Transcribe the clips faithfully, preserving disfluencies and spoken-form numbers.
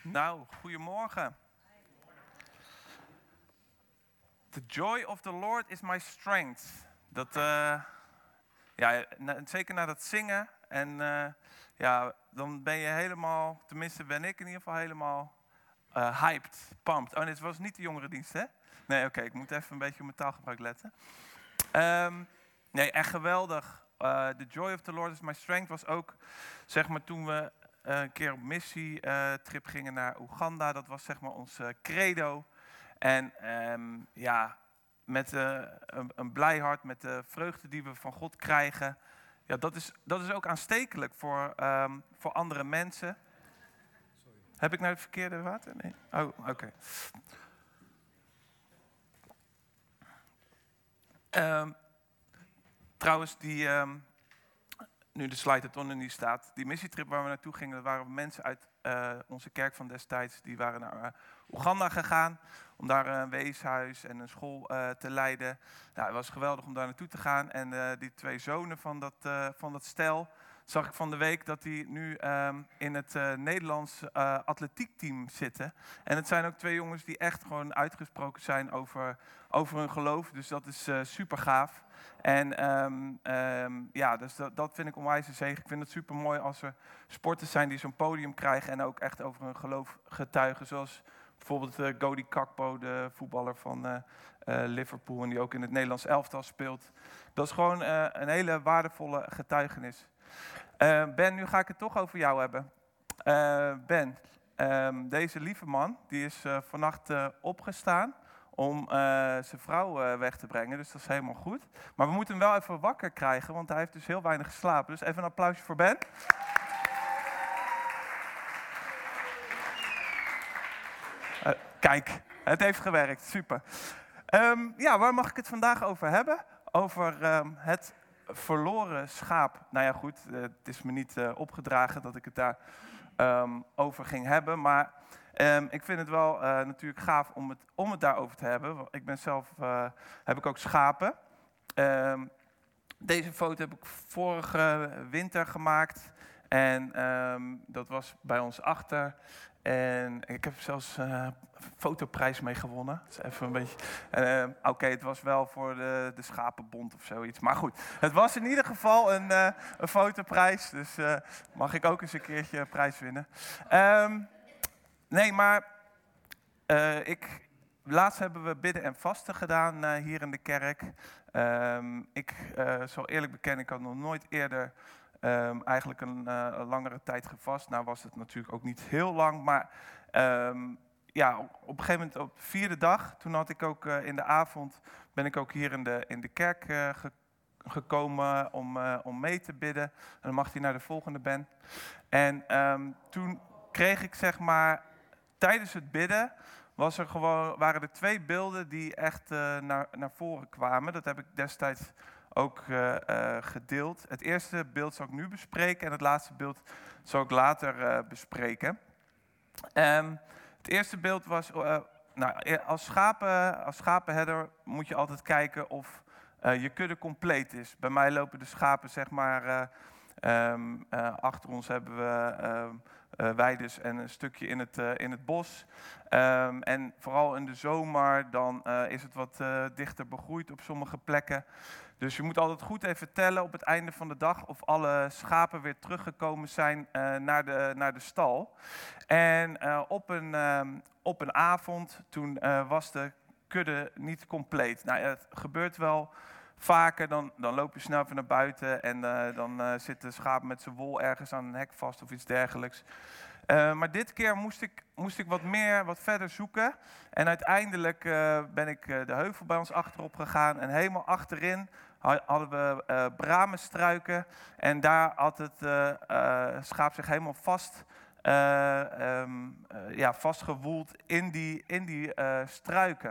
Nou, goedemorgen. The joy of the Lord is my strength. Dat, uh, ja, na, zeker na dat zingen. En uh, ja, dan ben je helemaal, tenminste ben ik in ieder geval helemaal uh, hyped, pumped. Oh, dit was niet de jongerendienst, hè? Nee, oké, okay, ik moet even een beetje op mijn taalgebruik letten. Um, nee, echt geweldig. Uh, the joy of the Lord is my strength was ook, zeg maar, toen we uh, een keer op missietrip uh, gingen naar Oeganda. Dat was zeg maar ons uh, credo. En um, ja, met uh, een, een blij hart, met de vreugde die we van God krijgen. Ja, dat is, dat is ook aanstekelijk voor, um, voor andere mensen. Sorry. Heb ik nou het verkeerde water? Nee? Oh, oké. Okay. Um, trouwens, die, um, nu de slide er onder niet staat, die missietrip waar we naartoe gingen, dat waren mensen uit uh, onze kerk van destijds, die waren naar uh, Oeganda gegaan om daar uh, een weeshuis en een school uh, te leiden. Nou, het was geweldig om daar naartoe te gaan en uh, die twee zonen van dat, uh, van dat stel, zag ik van de week dat die nu um, in het uh, Nederlands uh, atletiekteam zitten. En het zijn ook twee jongens die echt gewoon uitgesproken zijn over, over hun geloof. Dus dat is uh, super gaaf. En um, um, ja, dus dat, dat vind ik onwijs een zegen. Ik vind het super mooi als er sporters zijn die zo'n podium krijgen en ook echt over hun geloof getuigen. Zoals bijvoorbeeld uh, Cody Gakpo, de voetballer van uh, uh, Liverpool en die ook in het Nederlands elftal speelt. Dat is gewoon uh, een hele waardevolle getuigenis. Uh, Ben, nu ga ik het toch over jou hebben. Uh, Ben, um, deze lieve man, die is uh, vannacht uh, opgestaan om uh, zijn vrouw uh, weg te brengen. Dus dat is helemaal goed. Maar we moeten hem wel even wakker krijgen, want hij heeft dus heel weinig geslapen. Dus even een applausje voor Ben. Uh, kijk, het heeft gewerkt. Super. Um, ja, waar mag ik het vandaag over hebben? Over um, het verloren schaap. Nou ja, goed, uh, het is me niet uh, opgedragen dat ik het daar um, over ging hebben. Maar um, ik vind het wel uh, natuurlijk gaaf om het, om het daarover te hebben. Ik ben zelf, uh, heb ik ook schapen. Um, deze foto heb ik vorige winter gemaakt. En um, dat was bij ons achter. En ik heb zelfs uh, een fotoprijs mee gewonnen. Dat is even een beetje. Uh, Oké, okay, het was wel voor de, de Schapenbond of zoiets. Maar goed, het was in ieder geval een, uh, een fotoprijs. Dus uh, mag ik ook eens een keertje een prijs winnen. Um, nee, maar uh, ik, laatst hebben we bidden en vasten gedaan uh, hier in de kerk. Um, ik uh, zal eerlijk bekennen, ik had nog nooit eerder Um, eigenlijk een, uh, een langere tijd gevast. Nou was het natuurlijk ook niet heel lang, maar um, ja, op, op een gegeven moment op de vierde dag, toen had ik ook uh, in de avond, ben ik ook hier in de, in de kerk uh, ge, gekomen om, uh, om mee te bidden. En dan mag hij naar de volgende Ben. En um, toen kreeg ik zeg maar, tijdens het bidden, was er gewoon, waren er twee beelden die echt uh, naar, naar voren kwamen. Dat heb ik destijds ook uh, uh, gedeeld. Het eerste beeld zal ik nu bespreken en het laatste beeld zal ik later uh, bespreken. Um, het eerste beeld was, uh, nou, als, schapen, als schapenherder moet je altijd kijken of uh, je kudde compleet is. Bij mij lopen de schapen zeg maar, uh, um, uh, achter ons hebben we uh, uh, weides en een stukje in het, uh, in het bos. Um, en vooral in de zomer dan uh, is het wat uh, dichter begroeid op sommige plekken. Dus je moet altijd goed even tellen op het einde van de dag of alle schapen weer teruggekomen zijn uh, naar, de, naar de stal. En uh, op, een, uh, op een avond, toen uh, was de kudde niet compleet. Nou, het gebeurt wel vaker, dan, dan loop je snel even naar buiten en uh, dan uh, zit de schaap met zijn wol ergens aan een hek vast of iets dergelijks. Uh, maar dit keer moest ik, moest ik wat meer, wat verder zoeken. En uiteindelijk uh, ben ik uh, de heuvel bij ons achterop gegaan. En helemaal achterin hadden we uh, bramenstruiken. En daar had het uh, uh, schaap zich helemaal vast, uh, um, uh, ja, vastgewoeld in die, in die uh, struiken.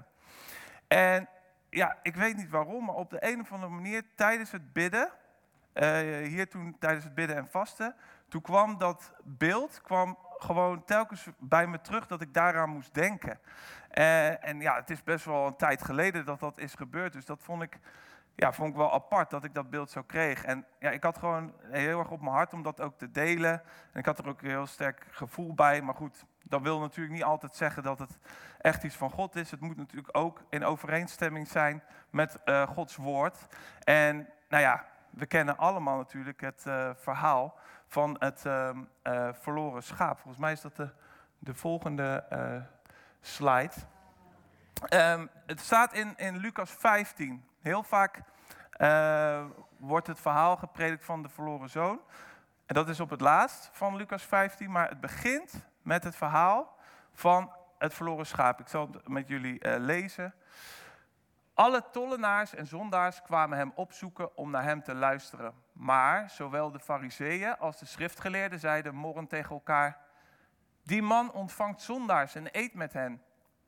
En ja, ik weet niet waarom, maar op de een of andere manier tijdens het bidden, uh, hier toen tijdens het bidden en vasten, toen kwam dat beeld, kwam gewoon telkens bij me terug dat ik daaraan moest denken. Uh, en ja, het is best wel een tijd geleden dat dat is gebeurd. Dus dat vond ik, ja, vond ik wel apart dat ik dat beeld zo kreeg. En ja, ik had gewoon heel erg op mijn hart om dat ook te delen. En ik had er ook een heel sterk gevoel bij. Maar goed, Dat wil natuurlijk niet altijd zeggen dat het echt iets van God is. Het moet natuurlijk ook in overeenstemming zijn met uh, Gods woord. En nou ja, we kennen allemaal natuurlijk het uh, verhaal van het uh, uh, verloren schaap. Volgens mij is dat de, de volgende uh, slide. Um, het staat in, in Lucas vijftien. Heel vaak uh, wordt het verhaal gepredikt van de verloren zoon. En dat is op het laatst van Lucas vijftien, maar het begint met het verhaal van het verloren schaap. Ik zal het met jullie uh, lezen. Alle tollenaars en zondaars kwamen hem opzoeken om naar hem te luisteren. Maar zowel de fariseeën als de schriftgeleerden zeiden morrend tegen elkaar: die man ontvangt zondaars en eet met hen.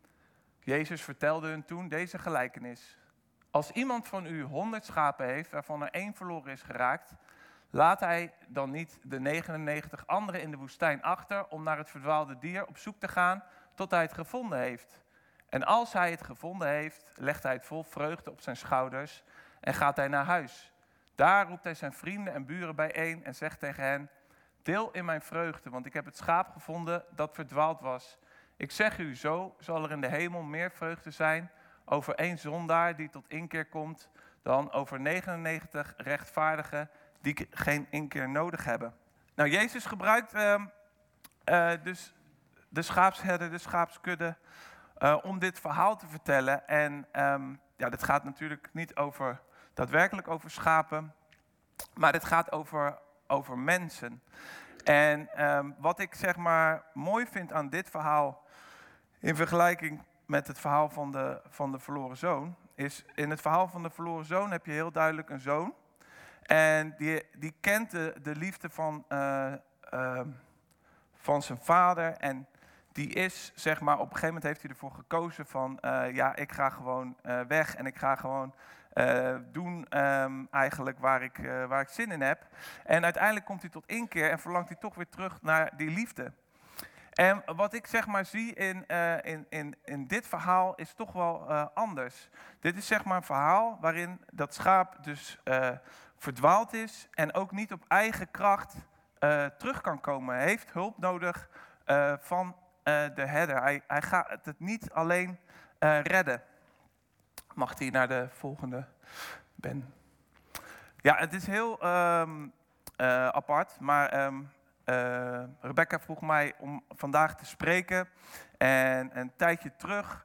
Jezus vertelde hun toen deze gelijkenis. Als iemand van u honderd schapen heeft, waarvan er één verloren is geraakt, laat hij dan niet de negenennegentig anderen in de woestijn achter om naar het verdwaalde dier op zoek te gaan tot hij het gevonden heeft. En als hij het gevonden heeft, legt hij het vol vreugde op zijn schouders en gaat hij naar huis. Daar roept hij zijn vrienden en buren bijeen en zegt tegen hen: deel in mijn vreugde, want ik heb het schaap gevonden dat verdwaald was. Ik zeg u, zo zal er in de hemel meer vreugde zijn over één zondaar die tot inkeer komt, dan over negenennegentig rechtvaardigen die geen inkeer nodig hebben. Nou, Jezus gebruikt uh, uh, dus de schaapsherder, de schaapskudde, uh, om dit verhaal te vertellen. En um, ja, dit gaat natuurlijk niet over, daadwerkelijk over schapen, maar dit gaat over, over mensen. En um, wat ik zeg maar mooi vind aan dit verhaal, in vergelijking met het verhaal van de, van de verloren zoon, is in het verhaal van de verloren zoon heb je heel duidelijk een zoon. En die, die kent de, de liefde van, uh, uh, van zijn vader. En die is, zeg maar, op een gegeven moment heeft hij ervoor gekozen van, uh, ja, ik ga gewoon uh, weg en ik ga gewoon uh, doen um, eigenlijk waar ik, uh, waar ik zin in heb. En uiteindelijk komt hij tot inkeer en verlangt hij toch weer terug naar die liefde. En wat ik zeg maar zie in, uh, in, in, in dit verhaal is toch wel uh, anders. Dit is zeg maar een verhaal waarin dat schaap dus uh, verdwaald is en ook niet op eigen kracht uh, terug kan komen. Hij heeft hulp nodig uh, van uh, de herder. Hij, hij gaat het niet alleen uh, redden. Mag hij naar de volgende, Ben? Ja, het is heel um, uh, apart, maar Um, Uh, Rebecca vroeg mij om vandaag te spreken en een tijdje terug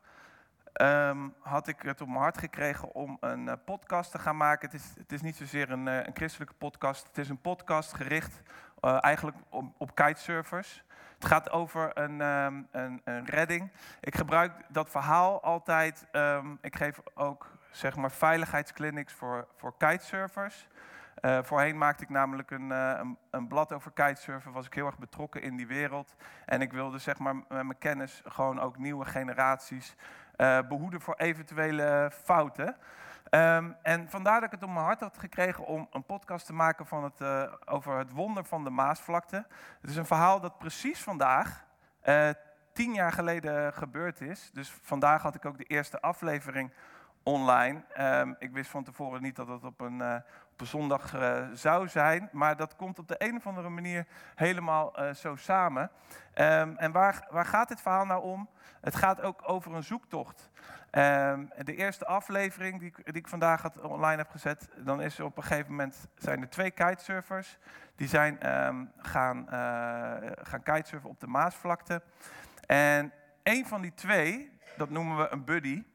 um, had ik het op mijn hart gekregen om een uh, podcast te gaan maken. Het is, het is niet zozeer een, uh, een christelijke podcast, het is een podcast gericht uh, eigenlijk op, op kitesurfers. Het gaat over een, um, een, een redding. Ik gebruik dat verhaal altijd, um, ik geef ook zeg maar veiligheidsclinics voor, voor kitesurfers. Uh, voorheen maakte ik namelijk een, uh, een, een blad over kitesurfen, was ik heel erg betrokken in die wereld. En ik wilde zeg maar met mijn kennis gewoon ook nieuwe generaties uh, behoeden voor eventuele fouten. Um, en vandaar dat ik het op mijn hart had gekregen om een podcast te maken van het, uh, over het wonder van de Maasvlakte. Het is een verhaal dat precies vandaag, uh, tien jaar geleden gebeurd is. Dus vandaag had ik ook de eerste aflevering online. Um, ik wist van tevoren niet dat het op een, uh, op een zondag uh, zou zijn, maar dat komt op de een of andere manier helemaal uh, zo samen. Um, en waar, waar gaat dit verhaal nou om? Het gaat ook over een zoektocht. Um, de eerste aflevering die ik, die ik vandaag had, online heb gezet, dan is er op een gegeven moment zijn er twee kitesurfers. Die zijn um, gaan, uh, gaan kitesurfen op de Maasvlakte. En een van die twee, dat noemen we een buddy,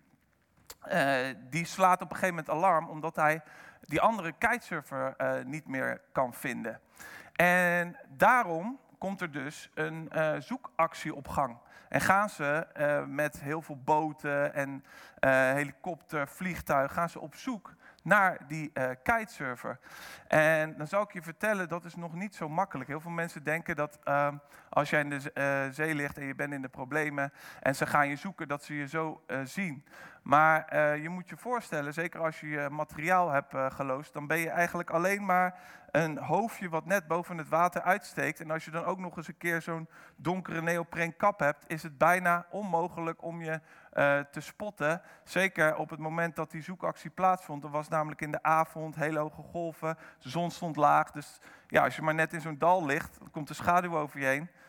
Uh, die slaat op een gegeven moment alarm omdat hij die andere kitesurfer uh, niet meer kan vinden. En daarom komt er dus een uh, zoekactie op gang. En gaan ze uh, met heel veel boten en uh, helikopter, vliegtuig, gaan ze op zoek naar die uh, kitesurfer. En dan zou ik je vertellen, dat is nog niet zo makkelijk. Heel veel mensen denken dat uh, als jij in de uh, zee ligt en je bent in de problemen en ze gaan je zoeken, dat ze je zo uh, zien. Maar uh, je moet je voorstellen, zeker als je je materiaal hebt uh, geloosd, dan ben je eigenlijk alleen maar een hoofdje wat net boven het water uitsteekt. En als je dan ook nog eens een keer zo'n donkere neopreen kap hebt, is het bijna onmogelijk om je uh, te spotten. Zeker op het moment dat die zoekactie plaatsvond. Er was namelijk in de avond hele hoge golven, de zon stond laag. Dus ja, als je maar net in zo'n dal ligt, dan komt de schaduw over je heen.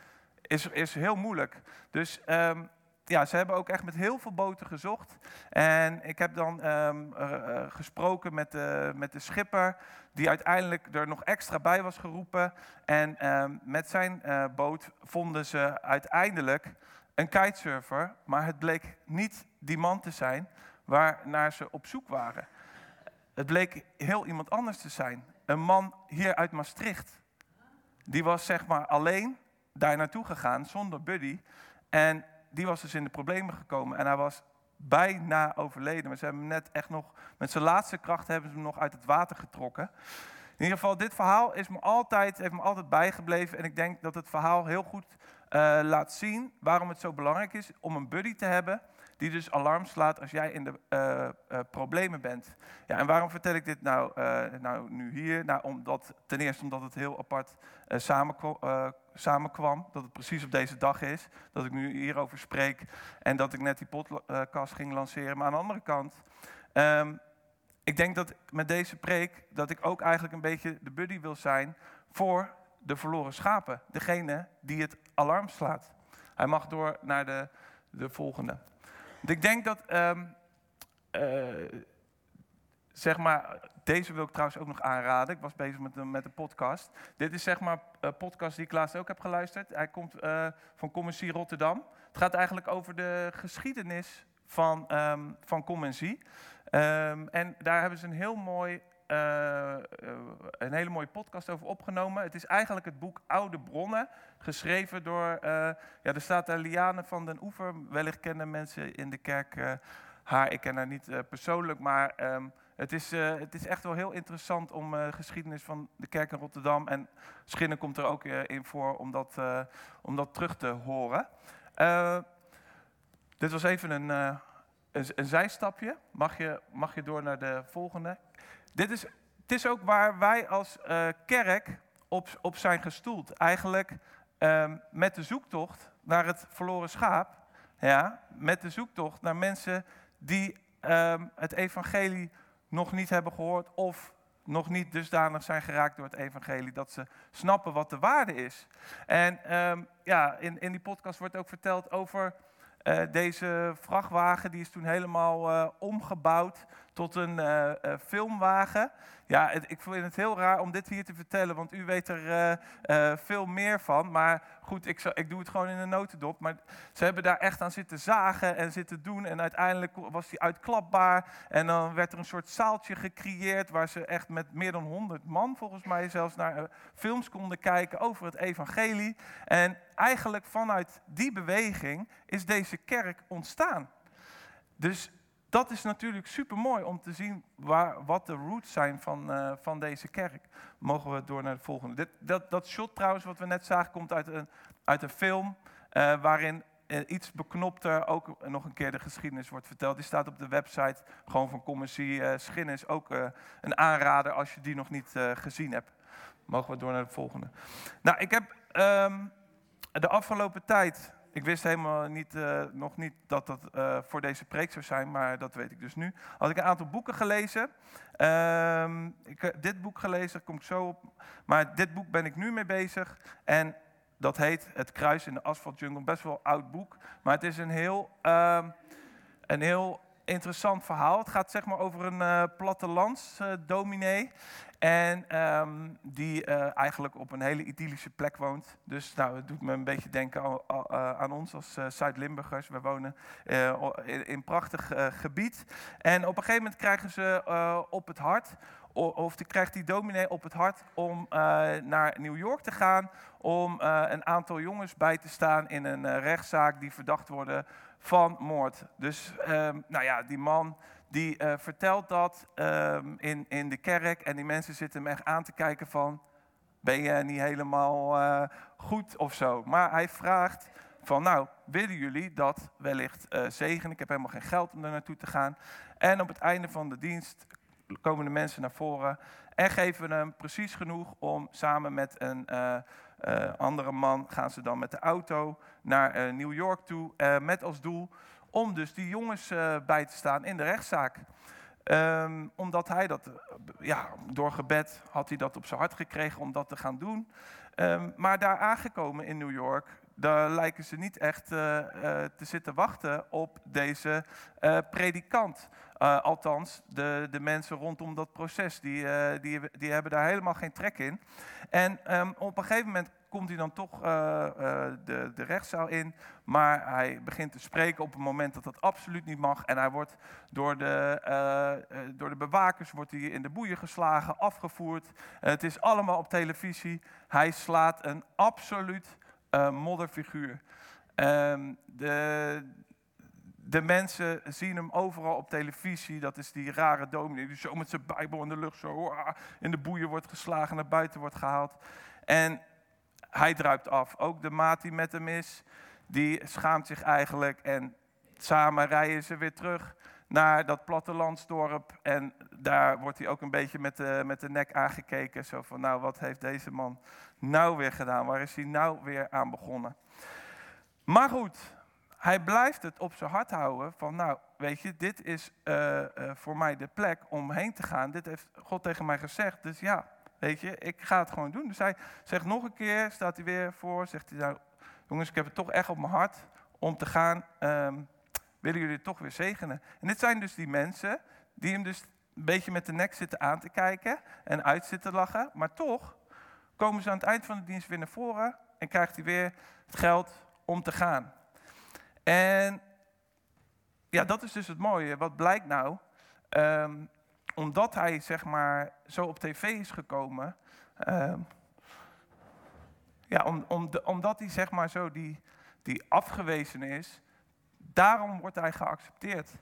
is, is heel moeilijk. Dus um, ja, ze hebben ook echt met heel veel boten gezocht. En ik heb dan um, uh, uh, gesproken met de, met de schipper, die uiteindelijk er nog extra bij was geroepen. En um, met zijn uh, boot vonden ze uiteindelijk een kitesurfer, maar het bleek niet die man te zijn waarnaar ze op zoek waren. Het bleek heel iemand anders te zijn. Een man hier uit Maastricht. Die was zeg maar alleen daar naartoe gegaan zonder buddy. En die was dus in de problemen gekomen. En hij was bijna overleden. Maar ze hebben hem net echt nog, met zijn laatste kracht hebben ze hem nog uit het water getrokken. In ieder geval, dit verhaal is me altijd, heeft me altijd bijgebleven. En ik denk dat het verhaal heel goed uh, laat zien waarom het zo belangrijk is om een buddy te hebben. Die dus alarm slaat als jij in de uh, uh, problemen bent. Ja, en waarom vertel ik dit nou, uh, nou nu hier? Nou, omdat, ten eerste omdat het heel apart uh, samenkwam, uh, samenkwam. Dat het precies op deze dag is. Dat ik nu hierover spreek. En dat ik net die podcast ging lanceren. Maar aan de andere kant, Um, ik denk dat met deze preek, dat ik ook eigenlijk een beetje de buddy wil zijn voor de verloren schapen. Degene die het alarm slaat. Hij mag door naar de, de volgende. Want ik denk dat, um, uh, zeg maar, deze wil ik trouwens ook nog aanraden. Ik was bezig met de, met de podcast. Dit is zeg maar een podcast die ik laatst ook heb geluisterd. Hij komt uh, van Com en Zie Rotterdam. Het gaat eigenlijk over de geschiedenis van, um, van Com en Zie. Um, en daar hebben ze een, heel mooi, uh, uh, een hele mooie podcast over opgenomen. Het is eigenlijk het boek Oude Bronnen, geschreven door, uh, ja, er staat daar Liane van den Oever. Wellicht kennen mensen in de kerk uh, haar, ik ken haar niet uh, persoonlijk, maar um, het, is, uh, het is echt wel heel interessant om de uh, geschiedenis van de kerk in Rotterdam, en Schinnen komt er ook uh, in voor, om dat, uh, om dat terug te horen. Uh, dit was even een... Uh, Een, een zijstapje, mag je, mag je door naar de volgende. Dit is, het is ook waar wij als uh, kerk op, op zijn gestoeld. Eigenlijk um, met de zoektocht naar het verloren schaap. Ja, met de zoektocht naar mensen die um, het evangelie nog niet hebben gehoord. Of nog niet dusdanig zijn geraakt door het evangelie dat ze snappen wat de waarde is. En um, ja, in, in die podcast wordt ook verteld over... Uh, deze vrachtwagen die is toen helemaal uh, omgebouwd tot een uh, uh, filmwagen. Ja, het, ik vind het heel raar om dit hier te vertellen, want u weet er uh, uh, veel meer van. Maar goed, ik, ik doe het gewoon in een notendop. Maar ze hebben daar echt aan zitten zagen en zitten doen. En uiteindelijk was die uitklapbaar. En dan werd er een soort zaaltje gecreëerd waar ze echt met meer dan honderd man volgens mij zelfs naar uh, films konden kijken over het evangelie. En eigenlijk vanuit die beweging is deze kerk ontstaan. Dus dat is natuurlijk super mooi om te zien waar, wat de roots zijn van, uh, van deze kerk. Mogen we door naar de volgende. Dit, dat, dat shot trouwens wat we net zagen komt uit een, uit een film uh, waarin uh, iets beknopter ook nog een keer de geschiedenis wordt verteld. Die staat op de website gewoon van Com en Zie. Uh, Schinnen is ook uh, een aanrader als je die nog niet uh, gezien hebt. Mogen we door naar de volgende. Nou, ik heb um, de afgelopen tijd... Ik wist helemaal niet, uh, nog niet dat dat uh, voor deze preek zou zijn, maar dat weet ik dus nu. Had ik een aantal boeken gelezen. Uh, ik heb dit boek gelezen, daar kom ik zo op. Maar dit boek ben ik nu mee bezig. En dat heet Het Kruis in de Asfaltjungle. Best wel een oud boek, maar het is een heel, uh, een heel interessant verhaal. Het gaat zeg maar over een uh, plattelandsdominee. Uh, En um, die uh, eigenlijk op een hele idyllische plek woont. Dus nou, het doet me een beetje denken aan, aan ons als uh, Zuid-Limburgers. We wonen uh, in een prachtig uh, gebied. En op een gegeven moment krijgen ze uh, op het hart... of die krijgt die dominee op het hart om uh, naar New York te gaan... om uh, een aantal jongens bij te staan in een uh, rechtszaak die verdacht worden van moord. Dus um, nou ja, die man... Die uh, vertelt dat um, in, in de kerk en die mensen zitten hem echt aan te kijken van... Ben je niet helemaal uh, goed of zo? Maar hij vraagt van nou, willen jullie dat wellicht uh, zegenen? Ik heb helemaal geen geld om daar naartoe te gaan. En op het einde van de dienst komen de mensen naar voren en geven hem precies genoeg om samen met een uh, uh, andere man... gaan ze dan met de auto naar uh, New York toe uh, met als doel... om dus die jongens uh, bij te staan in de rechtszaak. Um, omdat hij dat, uh, ja, door gebed had hij dat op zijn hart gekregen om dat te gaan doen. Um, maar daar aangekomen in New York, daar lijken ze niet echt uh, uh, te zitten wachten op deze uh, predikant. Uh, althans, de, de mensen rondom dat proces, die, uh, die, die hebben daar helemaal geen trek in. En um, op een gegeven moment komt hij dan toch uh, uh, de, de rechtszaal in, maar hij begint te spreken op een moment dat dat absoluut niet mag. En hij wordt door de, uh, uh, door de bewakers wordt hij in de boeien geslagen, afgevoerd. Uh, het is allemaal op televisie. Hij slaat een absoluut uh, modderfiguur. Um, de... De mensen zien hem overal op televisie. Dat is die rare dominee die zo met zijn Bijbel in de lucht zo in de boeien wordt geslagen, naar buiten wordt gehaald. En hij druipt af. Ook de maat die met hem is, die schaamt zich eigenlijk. En samen rijden ze weer terug naar dat plattelandsdorp. En daar wordt hij ook een beetje met de, met de nek aangekeken. Zo van, nou, wat heeft deze man nou weer gedaan? Waar is hij nou weer aan begonnen? Maar goed, hij blijft het op zijn hart houden van, nou, weet je, dit is uh, uh, voor mij de plek om heen te gaan. Dit heeft God tegen mij gezegd, dus ja, weet je, ik ga het gewoon doen. Dus hij zegt nog een keer, staat hij weer voor, zegt hij, nou, jongens, ik heb het toch echt op mijn hart om te gaan. Um, willen jullie het toch weer zegenen? En dit zijn dus die mensen die hem dus een beetje met de nek zitten aan te kijken en uit zitten lachen. Maar toch komen ze aan het eind van de dienst weer naar voren en krijgt hij weer het geld om te gaan. En ja, dat is dus het mooie. Wat blijkt nou? Um, omdat hij, zeg maar, zo op tv is gekomen. Um, ja, om, om de, omdat hij, zeg maar, zo die, die afgewezen is. Daarom wordt hij geaccepteerd.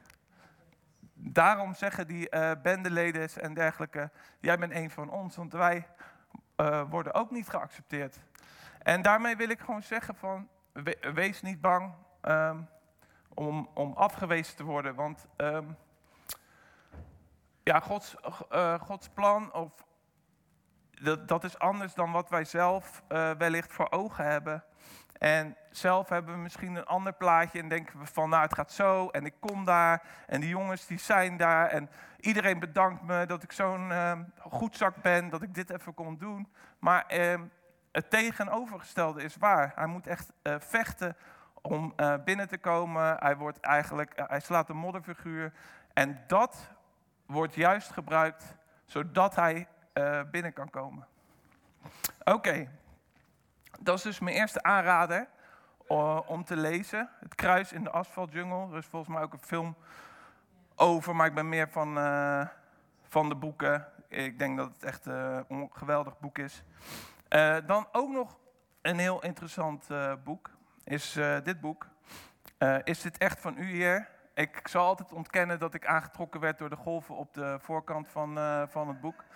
Daarom zeggen die uh, bendeleden en dergelijke, jij bent een van ons, want wij uh, worden ook niet geaccepteerd. En daarmee wil ik gewoon zeggen van, we, wees niet bang. Um, om, om afgewezen te worden, want um, ja, Gods, uh, Gods plan, of, dat, dat is anders dan wat wij zelf uh, wellicht voor ogen hebben. En zelf hebben we misschien een ander plaatje en denken we van, nou, het gaat zo en ik kom daar en die jongens die zijn daar en iedereen bedankt me dat ik zo'n uh, goedzak ben, dat ik dit even kon doen. Maar uh, het tegenovergestelde is waar. Hij moet echt uh, vechten om uh, binnen te komen. Hij, wordt eigenlijk, uh, hij slaat een modderfiguur. En dat wordt juist gebruikt zodat hij uh, binnen kan komen. Oké, okay. Dat is dus mijn eerste aanrader uh, om te lezen. Het Kruis in de Asfaltjungel. Er is volgens mij ook een film over, maar ik ben meer van, uh, van de boeken. Ik denk dat het echt uh, een geweldig boek is. Uh, dan ook nog een heel interessant uh, boek. Is uh, dit boek. Uh, is dit echt van u, Heer? Ik zal altijd ontkennen dat ik aangetrokken werd door de golven op de voorkant van, uh, van het boek.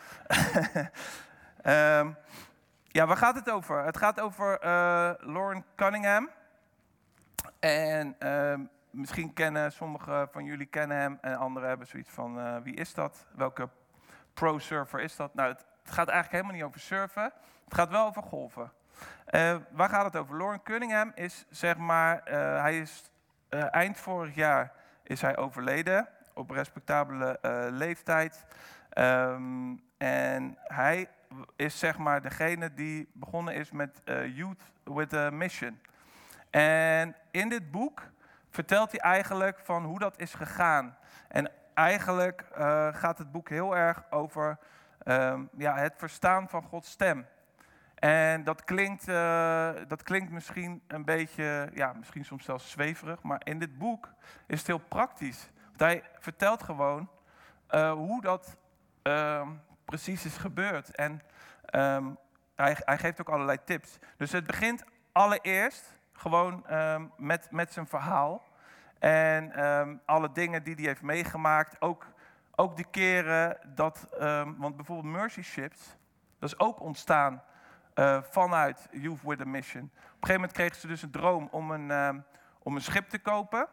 um, ja, waar gaat het over? Het gaat over uh, Loren Cunningham. En uh, misschien kennen sommigen van jullie kennen hem en anderen hebben zoiets van, uh, wie is dat? Welke pro-surfer is dat? Nou, het, het gaat eigenlijk helemaal niet over surfen. Het gaat wel over golven. Uh, waar gaat het over? Loren Cunningham is, zeg maar, uh, hij is uh, eind vorig jaar is hij overleden op respectabele uh, leeftijd. Um, en hij is, zeg maar, degene die begonnen is met uh, Youth with a Mission. En in dit boek vertelt hij eigenlijk van hoe dat is gegaan. En eigenlijk uh, gaat het boek heel erg over um, ja, het verstaan van Gods stem. En dat klinkt, uh, dat klinkt misschien een beetje, ja, misschien soms zelfs zweverig, maar in dit boek is het heel praktisch. Want hij vertelt gewoon uh, hoe dat uh, precies is gebeurd. En um, hij, hij geeft ook allerlei tips. Dus het begint allereerst gewoon um, met, met zijn verhaal. En um, alle dingen die hij heeft meegemaakt. Ook, ook die keren dat, um, want bijvoorbeeld Mercy Ships, dat is ook ontstaan Uh, vanuit Youth with a Mission. Op een gegeven moment kregen ze dus een droom om een, um, om een schip te kopen.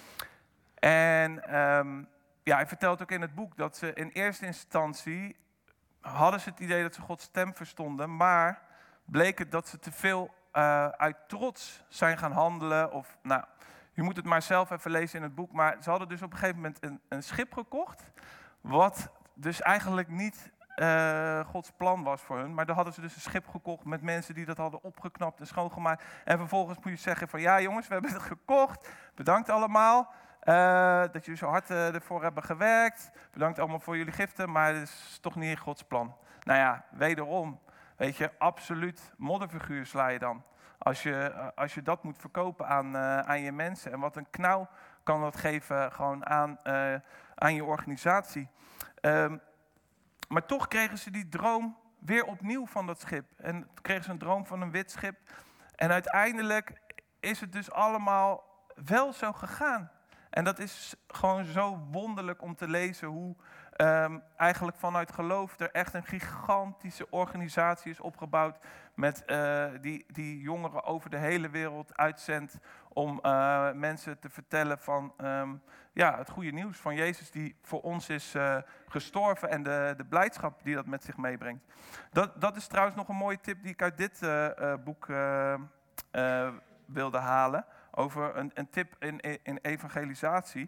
En um, ja, hij vertelt ook in het boek dat ze in eerste instantie hadden ze het idee dat ze Gods stem verstonden, maar bleek het dat ze te veel uh, uit trots zijn gaan handelen. Of, nou, je moet het maar zelf even lezen in het boek. Maar ze hadden dus op een gegeven moment een, een schip gekocht, wat dus eigenlijk niet uh, Gods plan was voor hun. Maar dan hadden ze dus een schip gekocht met mensen die dat hadden opgeknapt en schoongemaakt. En vervolgens moet je zeggen van ja jongens, we hebben het gekocht. Bedankt allemaal uh, dat jullie zo hard uh, ervoor hebben gewerkt. Bedankt allemaal voor jullie giften, maar het is toch niet in Gods plan. Nou ja, wederom, weet je, absoluut modderfiguur sla je dan. Als je, uh, als je dat moet verkopen aan, uh, aan je mensen. En wat een knauw kan dat geven gewoon aan, uh, aan je organisatie. Um, maar toch kregen ze die droom weer opnieuw van dat schip. En kregen ze een droom van een wit schip. En uiteindelijk is het dus allemaal wel zo gegaan. En dat is gewoon zo wonderlijk om te lezen hoe um, eigenlijk vanuit geloof er echt een gigantische organisatie is opgebouwd met uh, die, die jongeren over de hele wereld uitzendt om uh, mensen te vertellen van um, ja, het goede nieuws van Jezus die voor ons is uh, gestorven en de, de blijdschap die dat met zich meebrengt. Dat, dat is trouwens nog een mooie tip die ik uit dit uh, uh, boek uh, uh, wilde halen. Over een, een tip in, in evangelisatie.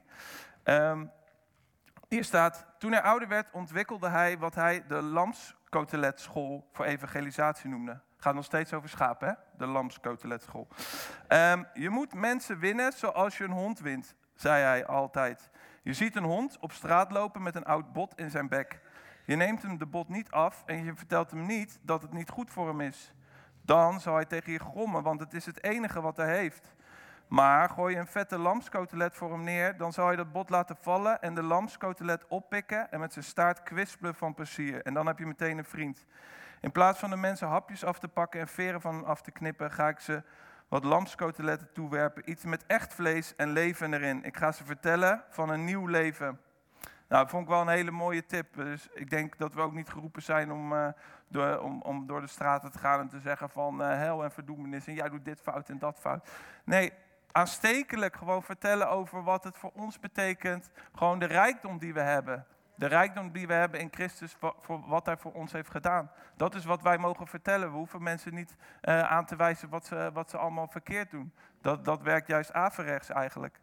Um, hier staat, toen hij ouder werd ontwikkelde hij wat hij de Lamscoteletschool voor evangelisatie noemde. Het gaat nog steeds over schapen, hè? De Lamscoteletschool. Um, je moet mensen winnen zoals je een hond wint, zei hij altijd. Je ziet een hond op straat lopen met een oud bot in zijn bek. Je neemt hem de bot niet af en je vertelt hem niet dat het niet goed voor hem is. Dan zal hij tegen je grommen, want het is het enige wat hij heeft. Maar gooi je een vette lamscotelet voor hem neer, dan zal je dat bot laten vallen en de lamscotelet oppikken en met zijn staart kwispelen van plezier. En dan heb je meteen een vriend. In plaats van de mensen hapjes af te pakken en veren van hen af te knippen, ga ik ze wat lamscoteletten toewerpen. Iets met echt vlees en leven erin. Ik ga ze vertellen van een nieuw leven. Nou, dat vond ik wel een hele mooie tip. Dus ik denk dat we ook niet geroepen zijn om, uh, door, om, om door de straten te gaan en te zeggen van uh, hel en verdoemenis en jij doet dit fout en dat fout. Nee, aanstekelijk gewoon vertellen over wat het voor ons betekent. Gewoon de rijkdom die we hebben. De rijkdom die we hebben in Christus voor, voor wat hij voor ons heeft gedaan. Dat is wat wij mogen vertellen. We hoeven mensen niet uh, aan te wijzen wat ze, wat ze allemaal verkeerd doen. Dat, dat werkt juist averechts eigenlijk.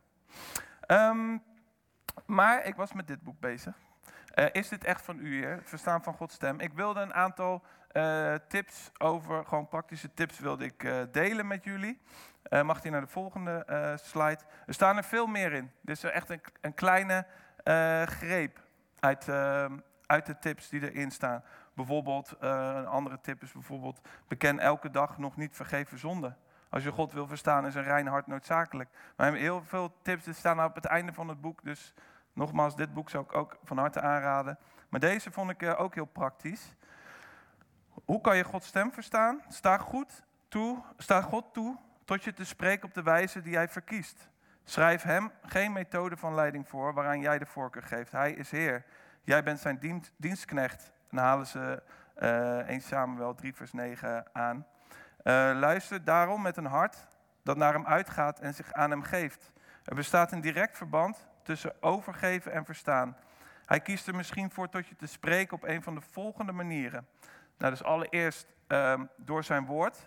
Um, maar ik was met dit boek bezig. Uh, is dit echt van u, Heer? Het verstaan van Gods stem. Ik wilde een aantal uh, tips over, gewoon praktische tips wilde ik uh, delen met jullie. Uh, mag die naar de volgende uh, slide. Er staan er veel meer in. Dit is echt een, een kleine uh, greep uit, uh, uit de tips die erin staan. Bijvoorbeeld, uh, een andere tip is bijvoorbeeld, beken elke dag nog niet vergeven zonde. Als je God wil verstaan is een rein hart noodzakelijk. Maar we hebben heel veel tips, die staan op het einde van het boek. Dus nogmaals, dit boek zou ik ook van harte aanraden. Maar deze vond ik uh, ook heel praktisch. Hoe kan je Gods stem verstaan? Sta, goed toe, sta God toe tot je te spreken op de wijze die hij verkiest. Schrijf hem geen methode van leiding voor waaraan jij de voorkeur geeft. Hij is Heer. Jij bent zijn dienst, dienstknecht. Dan halen ze uh, Eerste Samuel drie vers negen aan. Uh, luister daarom met een hart dat naar hem uitgaat en zich aan hem geeft. Er bestaat een direct verband tussen overgeven en verstaan. Hij kiest er misschien voor tot je te spreken op een van de volgende manieren. Nou, dus allereerst uh, door zijn woord.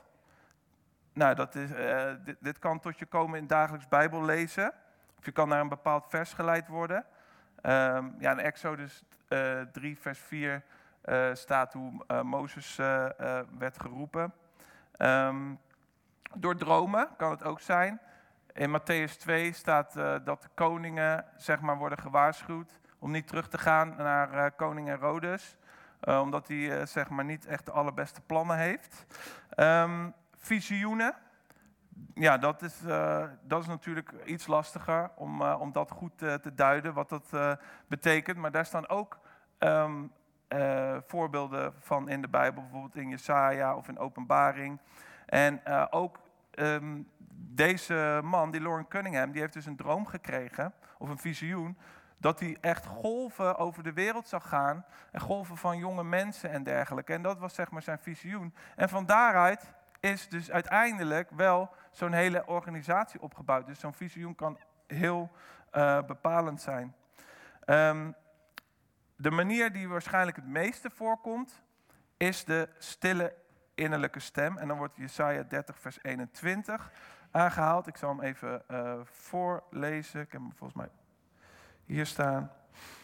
Nou, dat is, uh, dit, dit kan tot je komen in dagelijks Bijbel lezen. Of je kan naar een bepaald vers geleid worden. Um, ja, in Exodus uh, drie vers vier uh, staat hoe uh, Mozes uh, uh, werd geroepen. Um, door dromen kan het ook zijn. In Matthäus twee staat uh, dat de koningen zeg maar, worden gewaarschuwd om niet terug te gaan naar uh, koning Herodes. Uh, omdat hij uh, zeg maar, niet echt de allerbeste plannen heeft. Um, visioenen. Ja, dat is, uh, dat is natuurlijk iets lastiger om, uh, om dat goed uh, te duiden, wat dat uh, betekent. Maar daar staan ook um, uh, voorbeelden van in de Bijbel, bijvoorbeeld in Jesaja of in Openbaring. En uh, ook um, deze man, die Loren Cunningham, die heeft dus een droom gekregen, of een visioen, dat hij echt golven over de wereld zag gaan, en golven van jonge mensen en dergelijke. En dat was zeg maar zijn visioen. En van daaruit is dus uiteindelijk wel zo'n hele organisatie opgebouwd. Dus zo'n visioen kan heel uh, bepalend zijn. Um, de manier die waarschijnlijk het meeste voorkomt, is de stille innerlijke stem. En dan wordt Jesaja dertig vers eenentwintig aangehaald. Ik zal hem even uh, voorlezen. Ik heb hem volgens mij hier staan.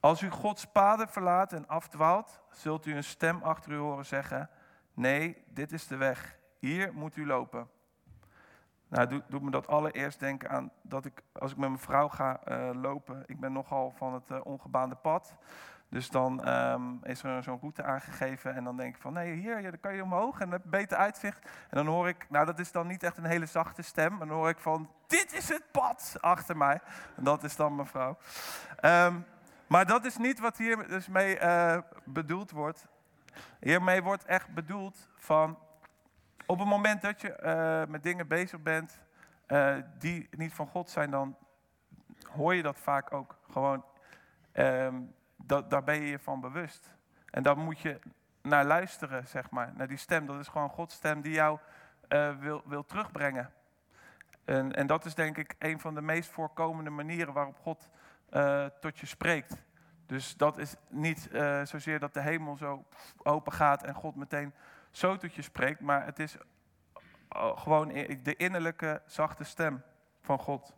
Als u Gods paden verlaat en afdwaalt, zult u een stem achter u horen zeggen, nee, dit is de weg, hier moet u lopen. Nou, doet, doet me dat allereerst denken aan dat ik, als ik met mijn vrouw ga uh, lopen, ik ben nogal van het uh, ongebaande pad. Dus dan um, is er zo'n route aangegeven en dan denk ik van, nee, hier, dan kan je omhoog en dan heb je beter uitzicht. En dan hoor ik, nou dat is dan niet echt een hele zachte stem, maar dan hoor ik van, dit is het pad achter mij. En dat is dan mijn vrouw. Um, maar dat is niet wat hier dus mee uh, bedoeld wordt. Hiermee wordt echt bedoeld van, op het moment dat je uh, met dingen bezig bent uh, die niet van God zijn, dan hoor je dat vaak ook gewoon. Um, dat, daar ben je je van bewust. En daar moet je naar luisteren, zeg maar. Naar die stem. Dat is gewoon Gods stem die jou uh, wil, wil terugbrengen. En, en dat is denk ik een van de meest voorkomende manieren waarop God uh, tot je spreekt. Dus dat is niet uh, zozeer dat de hemel zo open gaat en God meteen zo tot je spreekt. Maar het is gewoon de innerlijke zachte stem van God.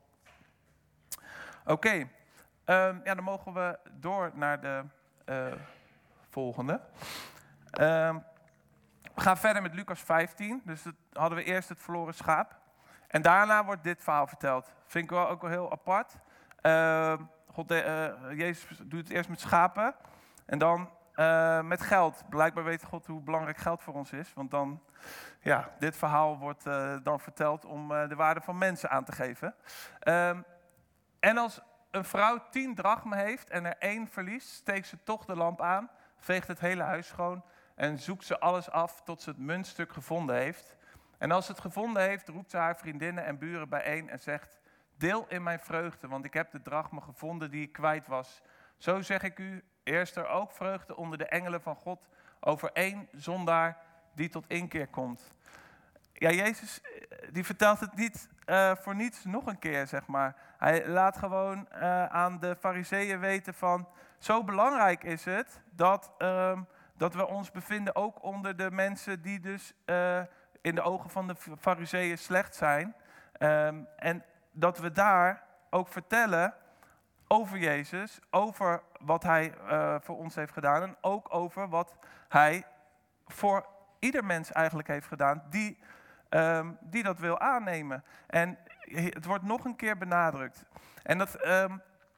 Oké. Okay. Um, ja, dan mogen we door naar de uh, volgende. Um, we gaan verder met Lucas vijftien. Dus dat hadden we eerst het verloren schaap. En daarna wordt dit verhaal verteld. Vind ik wel ook wel heel apart. Uh, God, uh, Jezus doet het eerst met schapen. En dan uh, met geld. Blijkbaar weet God hoe belangrijk geld voor ons is. Want dan, ja, dit verhaal wordt uh, dan verteld om uh, de waarde van mensen aan te geven. Um, en als een vrouw tien drachmen heeft en er één verliest, steekt ze toch de lamp aan, veegt het hele huis schoon en zoekt ze alles af tot ze het muntstuk gevonden heeft. En als ze het gevonden heeft, roept ze haar vriendinnen en buren bijeen en zegt, deel in mijn vreugde, want ik heb de drachmen gevonden die ik kwijt was. Zo zeg ik u, eerst er ook vreugde onder de engelen van God over één zondaar die tot inkeer komt. Ja, Jezus die vertelt het niet uh, voor niets nog een keer, zeg maar. Hij laat gewoon uh, aan de Farizeeën weten van, zo belangrijk is het dat, um, dat we ons bevinden ook onder de mensen die dus uh, in de ogen van de Farizeeën slecht zijn. Um, en dat we daar ook vertellen over Jezus, over wat hij uh, voor ons heeft gedaan en ook over wat hij voor ieder mens eigenlijk heeft gedaan die... Um, die dat wil aannemen. En het wordt nog een keer benadrukt. En dat, um,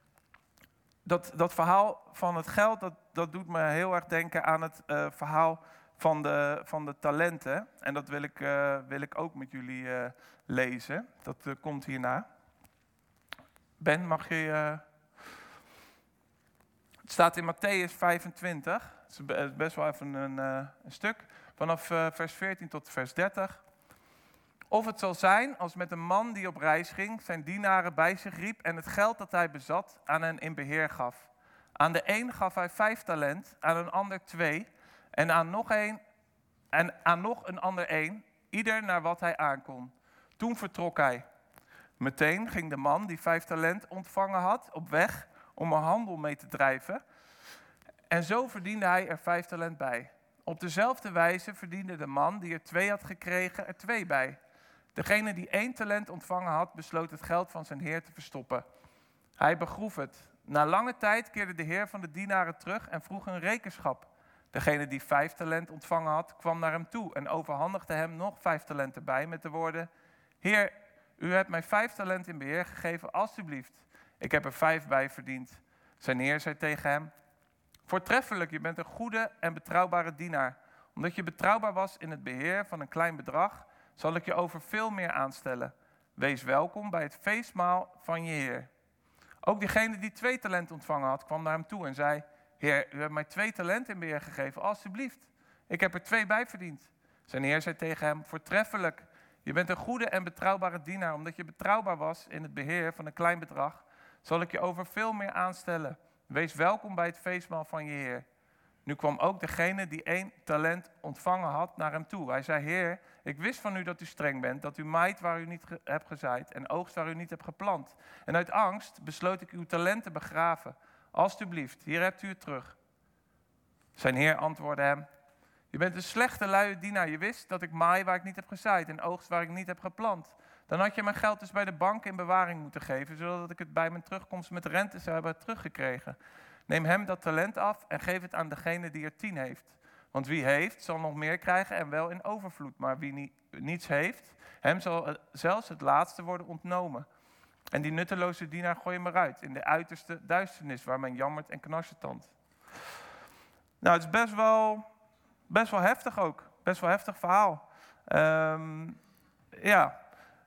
dat, dat verhaal van het geld, dat, dat doet me heel erg denken aan het uh, verhaal van de, van de talenten. En dat wil ik, uh, wil ik ook met jullie uh, lezen. Dat uh, komt hierna. Ben, mag je... Uh... Het staat in Mattheüs vijfentwintig. Het is best wel even een, uh, een stuk. Vanaf uh, vers veertien tot vers dertig. Of het zal zijn als met een man die op reis ging, zijn dienaren bij zich riep en het geld dat hij bezat aan hen in beheer gaf. Aan de een gaf hij vijf talent, aan een ander twee en aan nog een, en aan nog een ander één, ieder naar wat hij aankon. Toen vertrok hij. Meteen ging de man die vijf talent ontvangen had op weg om er handel mee te drijven en zo verdiende hij er vijf talent bij. Op dezelfde wijze verdiende de man die er twee had gekregen er twee bij. Degene die één talent ontvangen had, besloot het geld van zijn heer te verstoppen. Hij begroef het. Na lange tijd keerde de heer van de dienaren terug en vroeg een rekenschap. Degene die vijf talent ontvangen had, kwam naar hem toe en overhandigde hem nog vijf talenten bij met de woorden: Heer, u hebt mij vijf talent in beheer gegeven, alstublieft. Ik heb er vijf bij verdiend. Zijn heer zei tegen hem: Voortreffelijk, je bent een goede en betrouwbare dienaar. Omdat je betrouwbaar was in het beheer van een klein bedrag, zal ik je over veel meer aanstellen. Wees welkom bij het feestmaal van je heer. Ook diegene die twee talenten ontvangen had, kwam naar hem toe en zei: Heer, u hebt mij twee talenten in beheer gegeven, alstublieft. Ik heb er twee bij verdiend. Zijn heer zei tegen hem: Voortreffelijk, je bent een goede en betrouwbare dienaar. Omdat je betrouwbaar was in het beheer van een klein bedrag, zal ik je over veel meer aanstellen. Wees welkom bij het feestmaal van je heer. Nu kwam ook degene die één talent ontvangen had naar hem toe. Hij zei: Heer, ik wist van u dat u streng bent, dat u maait waar u niet ge- hebt gezaaid en oogst waar u niet hebt geplant. En uit angst besloot ik uw talenten begraven. Alstublieft, hier hebt u het terug. Zijn heer antwoordde hem: Je bent een slechte luie dienaar. Je wist dat ik maai waar ik niet heb gezaaid en oogst waar ik niet heb geplant. Dan had je mijn geld dus bij de bank in bewaring moeten geven, zodat ik het bij mijn terugkomst met rente zou hebben teruggekregen. Neem hem dat talent af en geef het aan degene die er tien heeft. Want wie heeft, zal nog meer krijgen en wel in overvloed. Maar wie ni- niets heeft, hem zal zelfs het laatste worden ontnomen. En die nutteloze dienaar gooi je maar uit, in de uiterste duisternis, waar men jammert en knarsetandt. Nou, het is best wel, best wel heftig ook. Best wel heftig verhaal. Um, ja,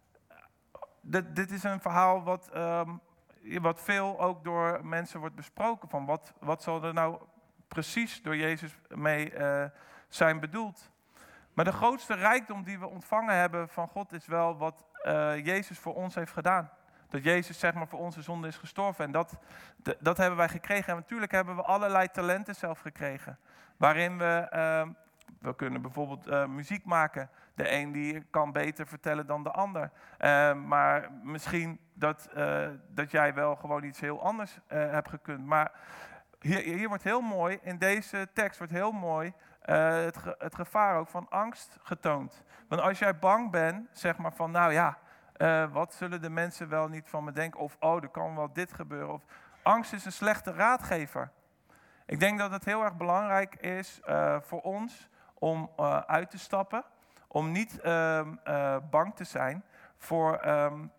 dit, dit is een verhaal wat, um, wat veel ook door mensen wordt besproken. Van wat, wat zal er nou precies door Jezus mee uh, zijn bedoeld? Maar de grootste rijkdom die we ontvangen hebben van God is wel wat uh, Jezus voor ons heeft gedaan. Dat Jezus zeg maar voor onze zonde is gestorven. En dat, d- dat hebben wij gekregen. En natuurlijk hebben we allerlei talenten zelf gekregen. Waarin we, uh, we kunnen bijvoorbeeld uh, muziek maken. De een die kan beter vertellen dan de ander. Uh, maar misschien dat, uh, dat jij wel gewoon iets heel anders uh, hebt gekund. Maar hier, hier wordt heel mooi, in deze tekst wordt heel mooi uh, het, ge, het gevaar ook van angst getoond. Want als jij bang bent, zeg maar van nou ja, uh, wat zullen de mensen wel niet van me denken? Of oh, er kan wel dit gebeuren. Of, angst is een slechte raadgever. Ik denk dat het heel erg belangrijk is uh, voor ons om uh, uit te stappen. Om niet uh, uh, bang te zijn voor, um,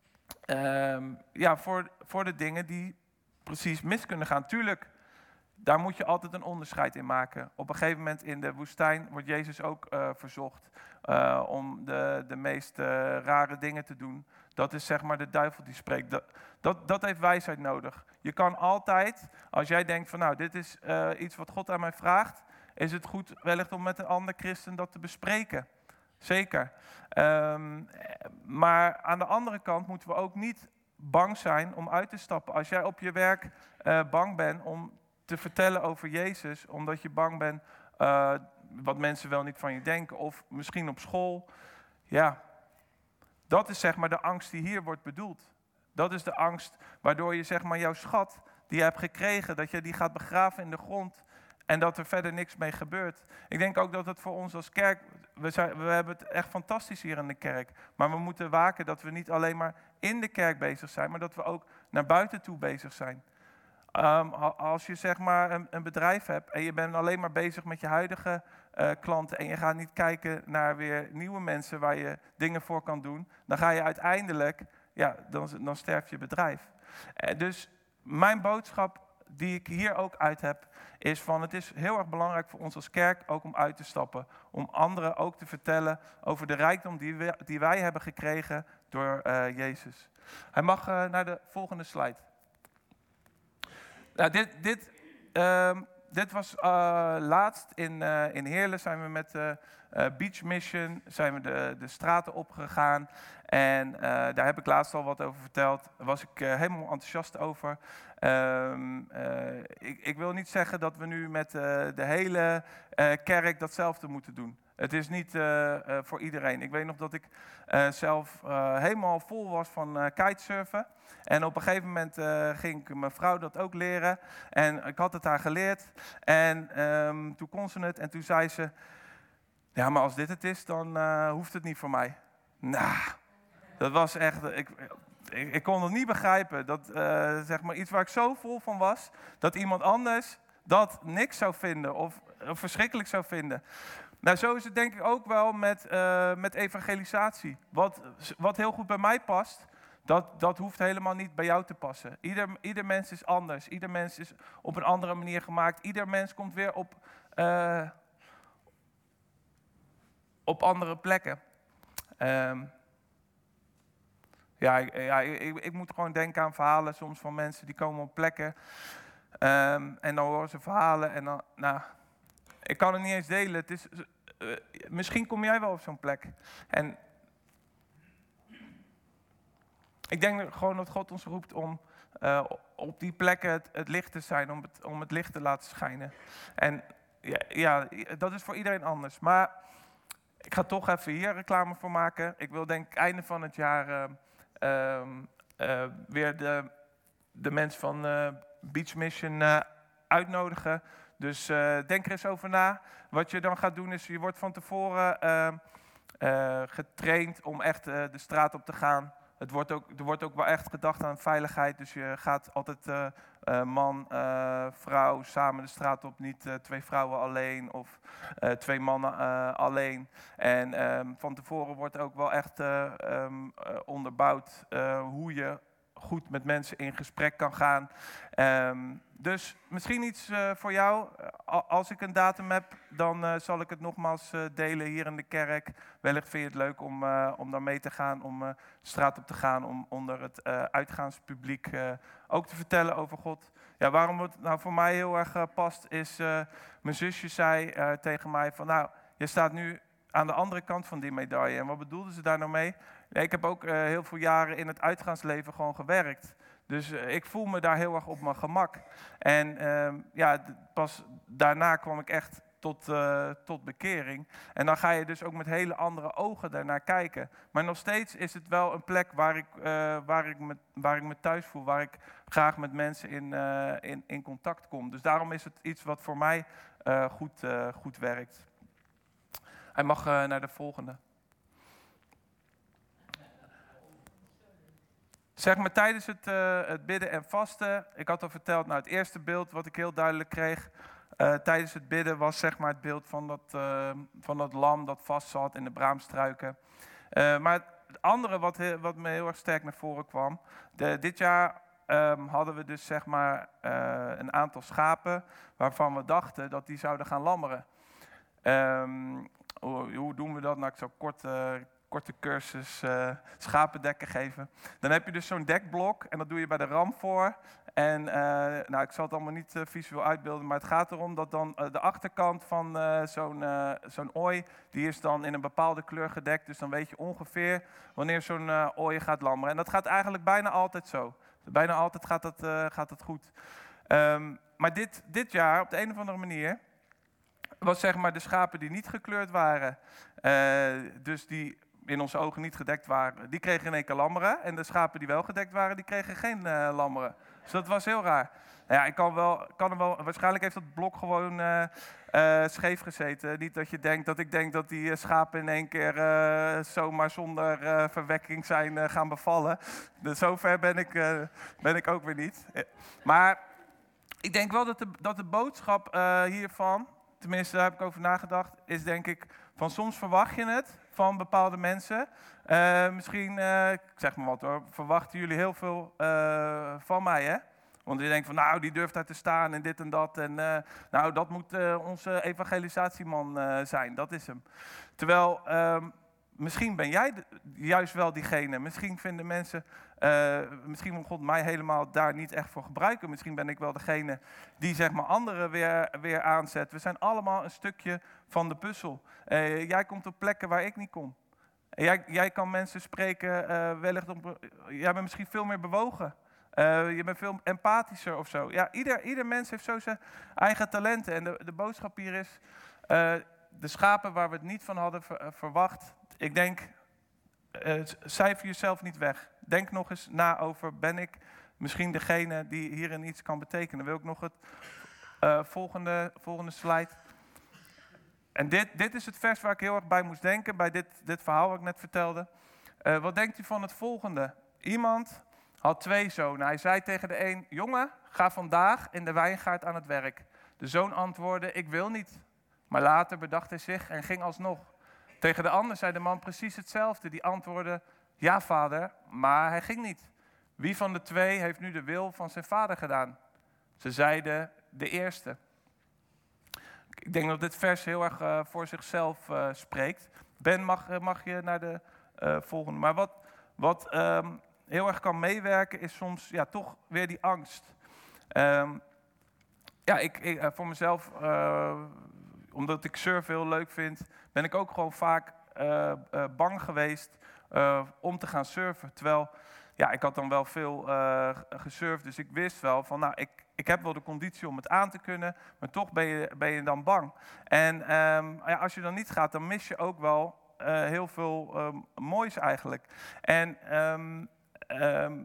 um, ja, voor, voor de dingen die precies mis kunnen gaan. Tuurlijk, daar moet je altijd een onderscheid in maken. Op een gegeven moment in de woestijn wordt Jezus ook uh, verzocht uh, om de, de meest uh, rare dingen te doen. Dat is zeg maar de duivel die spreekt. Dat, dat, dat heeft wijsheid nodig. Je kan altijd, als jij denkt van nou, dit is uh, iets wat God aan mij vraagt, is het goed wellicht om met een ander christen dat te bespreken. Zeker. Um, maar aan de andere kant moeten we ook niet bang zijn om uit te stappen. Als jij op je werk uh, bang bent om te vertellen over Jezus, omdat je bang bent uh, wat mensen wel niet van je denken, of misschien op school, ja, dat is zeg maar de angst die hier wordt bedoeld. Dat is de angst waardoor je zeg maar jouw schat die je hebt gekregen, dat je die gaat begraven in de grond en dat er verder niks mee gebeurt. Ik denk ook dat het voor ons als kerk, we, zijn, we hebben het echt fantastisch hier in de kerk, maar we moeten waken dat we niet alleen maar in de kerk bezig zijn, maar dat we ook naar buiten toe bezig zijn. Um, als je zeg maar een, een bedrijf hebt en je bent alleen maar bezig met je huidige uh, klanten en je gaat niet kijken naar weer nieuwe mensen waar je dingen voor kan doen, dan ga je uiteindelijk, ja, dan, dan sterft je bedrijf. Uh, dus mijn boodschap die ik hier ook uit heb, is van het is heel erg belangrijk voor ons als kerk ook om uit te stappen. Om anderen ook te vertellen over de rijkdom die, we, die wij hebben gekregen door uh, Jezus. Hij mag uh, naar de volgende slide. Nou, dit, dit, uh, dit was uh, laatst in, uh, in Heerlen zijn we met de uh, uh, Beach Mission zijn we de, de straten opgegaan. En uh, daar heb ik laatst al wat over verteld. Daar was ik uh, helemaal enthousiast over. Um, uh, ik, ik wil niet zeggen dat we nu met uh, de hele uh, kerk datzelfde moeten doen. Het is niet uh, uh, voor iedereen. Ik weet nog dat ik uh, zelf uh, helemaal vol was van uh, kitesurfen. En op een gegeven moment uh, ging ik mijn vrouw dat ook leren. En ik had het haar geleerd. En um, toen kon ze het. En toen zei ze, ja, maar als dit het is, dan uh, hoeft het niet voor mij. Nou, dat was echt... Ik, ik, ik kon het niet begrijpen. Dat, uh, zeg maar iets waar ik zo vol van was, dat iemand anders dat niks zou vinden of, of verschrikkelijk zou vinden. Nou, zo is het denk ik ook wel met, uh, met evangelisatie. Wat, wat heel goed bij mij past, dat, dat hoeft helemaal niet bij jou te passen. Ieder, ieder mens is anders. Ieder mens is op een andere manier gemaakt. Ieder mens komt weer op, uh, op andere plekken. Um, ja, ja ik, ik moet gewoon denken aan verhalen soms van mensen die komen op plekken. Um, en dan horen ze verhalen en dan... Nou, ik kan het niet eens delen. Het is, uh, misschien kom jij wel op zo'n plek. En ik denk gewoon dat God ons roept om uh, op die plekken het, het licht te zijn, om het, om het licht te laten schijnen. En ja, ja, dat is voor iedereen anders. Maar ik ga toch even hier reclame voor maken. Ik wil denk ik einde van het jaar uh, uh, uh, weer de, de mensen van uh, Beach Mission uh, uitnodigen. Dus uh, denk er eens over na. Wat je dan gaat doen is, je wordt van tevoren uh, uh, getraind om echt uh, de straat op te gaan. Het wordt ook, er wordt ook wel echt gedacht aan veiligheid. Dus je gaat altijd uh, uh, man, uh, vrouw samen de straat op. Niet uh, twee vrouwen alleen of uh, twee mannen uh, alleen. En um, van tevoren wordt ook wel echt uh, um, uh, onderbouwd uh, hoe je goed met mensen in gesprek kan gaan. Um, dus misschien iets uh, voor jou. Als ik een datum heb, dan uh, zal ik het nogmaals uh, delen hier in de kerk. Wellicht vind je het leuk om, uh, om daar mee te gaan, om uh, de straat op te gaan, om onder het uh, uitgaanspubliek uh, ook te vertellen over God. Ja, waarom het nou voor mij heel erg uh, past, is uh, mijn zusje zei uh, tegen mij van, nou, je staat nu aan de andere kant van die medaille. En wat bedoelde ze daar nou mee? Ja, ik heb ook uh, heel veel jaren in het uitgaansleven gewoon gewerkt. Dus uh, ik voel me daar heel erg op mijn gemak. En uh, ja, d- pas daarna kwam ik echt tot, uh, tot bekering. En dan ga je dus ook met hele andere ogen daarnaar kijken. Maar nog steeds is het wel een plek waar ik, uh, waar ik, me, waar ik me thuis voel. Waar ik graag met mensen in, uh, in, in contact kom. Dus daarom is het iets wat voor mij uh, goed, uh, goed werkt. Hij mag uh, naar de volgende. Zeg maar tijdens het, uh, het bidden en vasten, ik had al verteld, nou het eerste beeld wat ik heel duidelijk kreeg uh, tijdens het bidden was zeg maar het beeld van dat, uh, van dat lam dat vast zat in de braamstruiken. Uh, maar het andere wat, he, wat me heel erg sterk naar voren kwam, de, dit jaar um, hadden we dus zeg maar uh, een aantal schapen waarvan we dachten dat die zouden gaan lammeren. Um, hoe, hoe doen we dat? Nou, ik zal kort... Uh, korte cursus uh, schapendekken geven. Dan heb je dus zo'n dekblok en dat doe je bij de ram voor. En uh, nou, ik zal het allemaal niet uh, visueel uitbeelden, maar het gaat erom dat dan uh, de achterkant van uh, zo'n, uh, zo'n ooi, die is dan in een bepaalde kleur gedekt. Dus dan weet je ongeveer wanneer zo'n uh, ooi gaat lammeren. En dat gaat eigenlijk bijna altijd zo. Bijna altijd gaat dat, uh, gaat dat goed. Um, maar dit, dit jaar, op de een of andere manier, was zeg maar de schapen die niet gekleurd waren. Uh, dus die in onze ogen niet gedekt waren, die kregen in één keer lammeren. En de schapen die wel gedekt waren, die kregen geen uh, lammeren. Dus dat was heel raar. Nou ja, ik kan wel, kan er wel, waarschijnlijk heeft dat blok gewoon uh, uh, scheef gezeten. Niet dat je denkt dat ik denk dat die uh, schapen in één keer uh, zomaar zonder uh, verwekking zijn uh, gaan bevallen. Dus zover ben ik, uh, ben ik ook weer niet. Maar ik denk wel dat de, dat de boodschap uh, hiervan, tenminste daar heb ik over nagedacht, is denk ik van soms verwacht je het van bepaalde mensen. Uh, misschien, uh, ik zeg maar wat hoor, verwachten jullie heel veel uh, van mij, hè? Want je denkt van, nou, die durft daar te staan en dit en dat. En uh, nou, dat moet uh, onze evangelisatieman uh, zijn, dat is hem. Terwijl, uh, misschien ben jij de, juist wel diegene. Misschien vinden mensen, uh, misschien wil God mij helemaal daar niet echt voor gebruiken. Misschien ben ik wel degene die zeg maar anderen weer, weer aanzet. We zijn allemaal een stukje van de puzzel. Uh, jij komt op plekken waar ik niet kom. Jij, jij kan mensen spreken, uh, wellicht op, jij bent misschien veel meer bewogen. Uh, je bent veel empathischer of zo. Ja, ieder, ieder mens heeft zo zijn eigen talenten. En de, de boodschap hier is, uh, de schapen waar we het niet van hadden ver, verwacht. Ik denk, uh, cijfer jezelf niet weg. Denk nog eens na over, ben ik misschien degene die hierin iets kan betekenen. Wil ik nog het uh, volgende, volgende slide. En dit, dit is het vers waar ik heel erg bij moest denken, bij dit, dit verhaal wat ik net vertelde. Uh, wat denkt u van het volgende? Iemand had twee zonen. Hij zei tegen de een, jongen, ga vandaag in de wijngaard aan het werk. De zoon antwoordde, ik wil niet. Maar later bedacht hij zich en ging alsnog. Tegen de ander zei de man precies hetzelfde. Die antwoordde, ja vader, maar hij ging niet. Wie van de twee heeft nu de wil van zijn vader gedaan? Ze zeiden, de eerste. Ik denk dat dit vers heel erg uh, voor zichzelf uh, spreekt. Ben, mag, mag je naar de uh, volgende. Maar wat, wat um, heel erg kan meewerken is soms ja, toch weer die angst. Um, ja, ik, ik, uh, voor mezelf, uh, omdat ik surfen heel leuk vind, ben ik ook gewoon vaak uh, uh, bang geweest uh, om te gaan surfen. Terwijl, ja, ik had dan wel veel uh, gesurfd, dus ik wist wel van, nou, ik, ik heb wel de conditie om het aan te kunnen, maar toch ben je, ben je dan bang. En um, ja, als je dan niet gaat, dan mis je ook wel uh, heel veel um, moois eigenlijk. En um, um,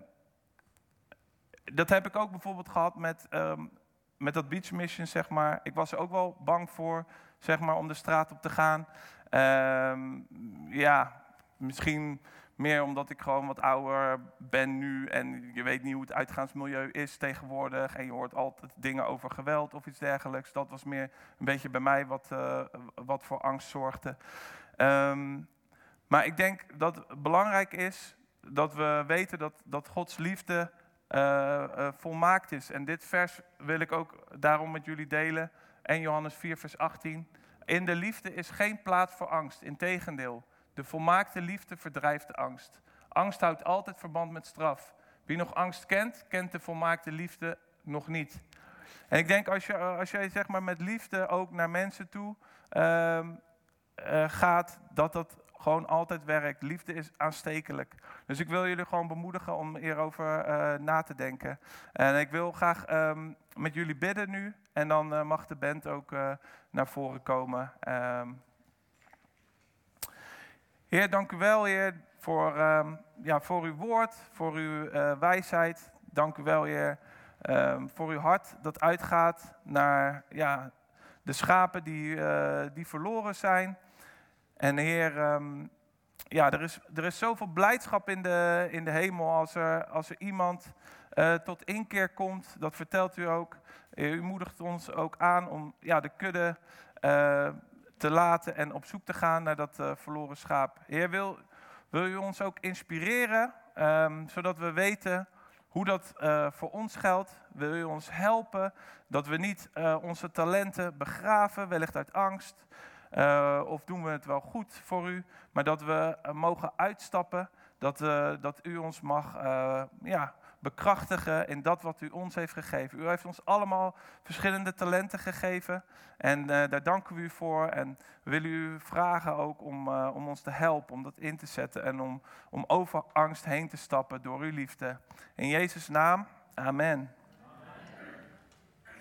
dat heb ik ook bijvoorbeeld gehad met, um, met dat beach mission, zeg maar. Ik was er ook wel bang voor, zeg maar, om de straat op te gaan. Um, ja, misschien Meer omdat ik gewoon wat ouder ben nu en je weet niet hoe het uitgaansmilieu is tegenwoordig. En je hoort altijd dingen over geweld of iets dergelijks. Dat was meer een beetje bij mij wat, uh, wat voor angst zorgde. Um, maar ik denk dat het belangrijk is dat we weten dat, dat Gods liefde uh, uh, volmaakt is. En dit vers wil ik ook daarom met jullie delen. Eerste Johannes vier vers achttien. In de liefde is geen plaats voor angst. Integendeel, de volmaakte liefde verdrijft de angst. Angst houdt altijd verband met straf. Wie nog angst kent, kent de volmaakte liefde nog niet. En ik denk als je, als je zeg maar met liefde ook naar mensen toe uh, uh, gaat, dat dat gewoon altijd werkt. Liefde is aanstekelijk. Dus ik wil jullie gewoon bemoedigen om hierover uh, na te denken. En ik wil graag um, met jullie bidden nu. En dan uh, mag de band ook uh, naar voren komen. Um, Heer, dank u wel, Heer, voor, um, ja, voor uw woord, voor uw uh, wijsheid. Dank u wel, Heer, um, voor uw hart dat uitgaat naar ja, de schapen die, uh, die verloren zijn. En Heer, um, ja, er is, er is zoveel blijdschap in de, in de hemel als er, als er iemand uh, tot inkeer komt. Dat vertelt u ook. U moedigt ons ook aan om ja, de kudde uh, te laten en op zoek te gaan naar dat uh, verloren schaap. Heer, wil, wil u ons ook inspireren, um, zodat we weten hoe dat uh, voor ons geldt. Wil u ons helpen dat we niet uh, onze talenten begraven, wellicht uit angst. Uh, of doen we het wel goed voor u, maar dat we uh, mogen uitstappen, dat, uh, dat u ons mag uh, ja, bekrachtigen in dat wat u ons heeft gegeven. U heeft ons allemaal verschillende talenten gegeven en uh, daar danken we u voor. En we willen u vragen ook om, uh, om ons te helpen, om dat in te zetten en om, om over angst heen te stappen door uw liefde. In Jezus' naam, amen.